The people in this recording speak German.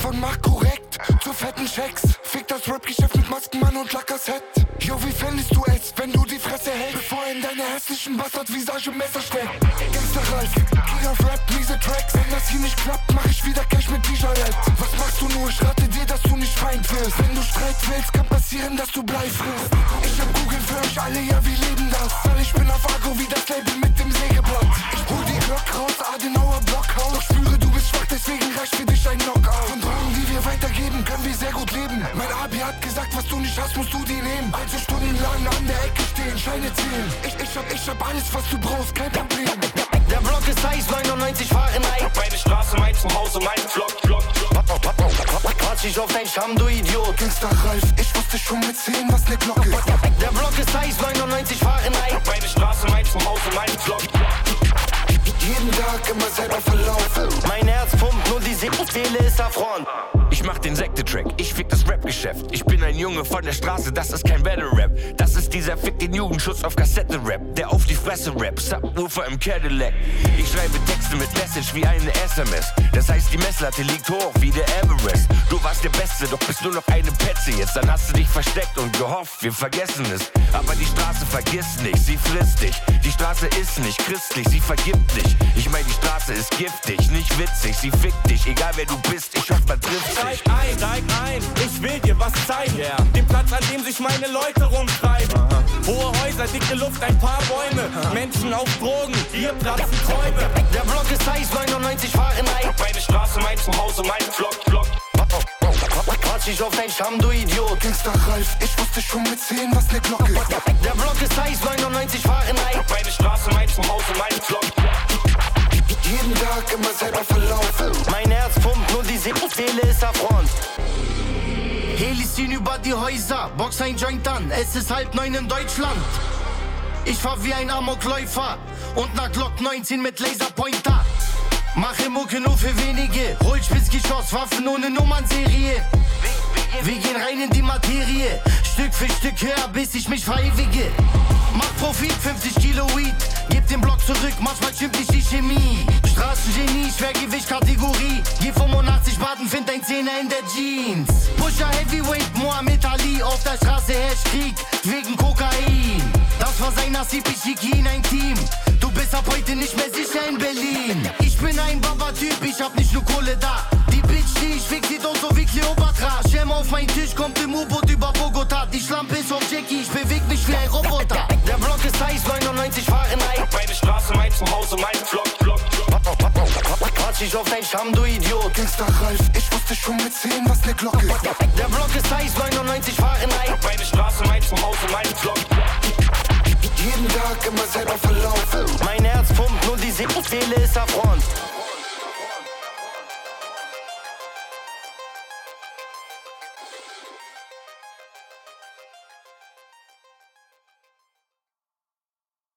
von Markt korrekt zu fetten Checks. Fick das Rap-Geschäft mit Maskenmann und Lackerset. Yo, wie fändest du es, wenn du die Fresse hältst, bevor er in deine hässlichen Bastard-Visage Messer steckt? Gangster Ralf, King of Rap, miese Tracks. Wenn das hier nicht klappt, mach ich wieder Cash mit Bijalette. Was machst du nur? Ich rate dir, dass du nicht Feind wirst. Wenn du Streit willst, kann passieren, dass du Blei frisst. Ich hab Google für euch alle, ja, wir leben das. Weil ich bin auf Agro wie das Label mit dem Sägeblatt. Ich hol die Glock raus, Adenauer Blockhaus. Doch spüre, du bist schwach, deswegen reicht für dich ein Knockout. Von Drogen, die wir weitergeben, können wir sehr gut leben. Mein Abi hat gesagt, was du nicht hast, musst du dir nehmen. Also stundenlang an der Ecke stehen, Scheine zählen. Ich hab alles, was du brauchst, kein Problem. Der Block ist heiß, 99 Fahrenheit. Meine Straße, mein Zuhause, mein Vlog. Quatsch dich auf dein Scham, du Idiot. Gangster Ralf, ich wusste schon mit 10, was ne Glock ist. Der Block ist heiß, 99 Fahrenheit. Meine Straße, mein Zuhause, mein Vlog. Jeden Tag immer selber verlaufen. Mein Herz pumpt, nur die Seele ist auf Front. Ich mach den Sekte-Track, ich fick das Rap-Geschäft. Ich bin ein Junge von der Straße, das ist kein Battle-Rap. Das ist dieser Fick den Jugendschutz auf Kassette-Rap, der auf die Fresse rappt, Subwoofer im Cadillac. Ich schreibe Texte mit Message wie eine SMS. Das heißt, die Messlatte liegt hoch wie der Everest. Du warst der Beste, doch bist nur noch eine Petze jetzt. Dann hast du dich versteckt und gehofft, wir vergessen es. Aber die Straße vergisst nicht, sie frisst dich. Die Straße ist nicht christlich, sie vergibt dich. Ich mein, die Straße ist giftig, nicht witzig, sie fickt dich. Egal wer du bist, ich hoffe, man trifft sich. Steig ein, ich will dir was zeigen. Den Platz, an dem sich meine Leute rumtreiben. Hohe Häuser, dicke Luft, ein paar Bäume. Menschen auf Drogen, hier platzen Träume. Der Block ist heiß, 99 Fahrenheit. Meine Straße, mein Zuhause, mein Vlog. Quatsch dich auf dein Scham, du Idiot. Gangster Ralf, ich wusste schon mit 10, was ne Glock ist. Der Block ist heiß, 99 Fahrenheit. Meine Straße, mein Zuhause, mein Vlog. Jeden Tag immer selber verlaufen. Mein Herz pumpt, nur die Seele ist auf Front. Helis ziehen über die Häuser, box ein Joint an, es ist 8:30 in Deutschland. Ich fahr wie ein Amokläufer und nach Glock 19 mit Laserpointer. Mache Mucke nur für wenige, hol Spitzgeschoss, Waffen ohne Nummernserie. Wir gehen rein in die Materie, Stück für Stück höher, bis ich mich verewige. Mach Profit, 50 Kilo Weed, gib den Block zurück, manchmal stimmt nicht die Chemie. Straßengenie, Schwergewicht-Kategorie, geh 85 baden, find ein Zehner in der Jeans. Pusher Heavyweight, Muhammad Ali, auf der Straße herrscht Krieg, wegen Kokain. Das war sein Nasib, ich schick ihn ein Team. Du bist ab heute nicht mehr sicher in Berlin. Ich bin ein Baba-Typ, ich hab nicht nur Kohle da. Die Bitch, die ich fick, sieht aus so wie Cleopatra. Schirm auf mein Tisch, kommt im U-Boot über Bogota. Die Schlampe ist auf Jackie, ich beweg mich wie ein Roboter. Der Block ist heiß, 99 Fahrenheit. Meine Straße, mein Zuhause, mein Vlog. Quatsch dich auf dein Scham, du Idiot. Gangster Ralf, ich wusste schon mit 10, was ne Glock ist. Der Block ist heiß, 99 Fahrenheit. Meine Straße, mein Zuhause, mein Vlog. Jeden Tag immer selber verlaufen. Mein Herz pumpt, nur die Seele ist auf Front.